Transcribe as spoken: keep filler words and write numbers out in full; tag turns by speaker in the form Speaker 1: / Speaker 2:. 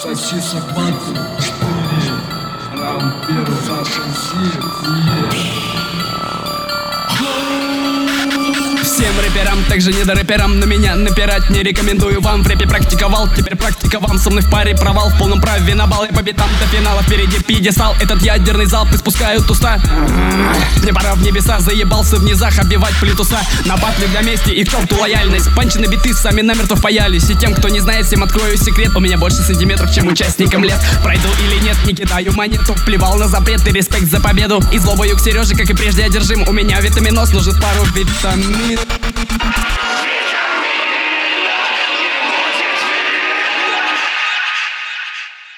Speaker 1: Сосисок двадцать четыре. Раунд первый, Саша Си.
Speaker 2: Всем рэперам, также не до рэперам, на меня напирать не рекомендую вам. В рэпе практиковал, теперь практика вам. Со мной в паре провал, в полном праве на бал. Я по битам до финала, впереди пьедестал. Этот ядерный залп испускают уста. Мне пора в небеса, заебался в низах оббивать плитуса. На батле для мести и к черту лояльность. Панчи на биты сами намертво впаялись. И тем, кто не знает, всем открою секрет. У меня больше сантиметров, чем участникам лет. Пройду или нет, не кидаю монету. Плевал на запрет и респект за победу. И злобою к Сереже, как и прежде, одержим. У меня витаминоз, нужен пару витамин.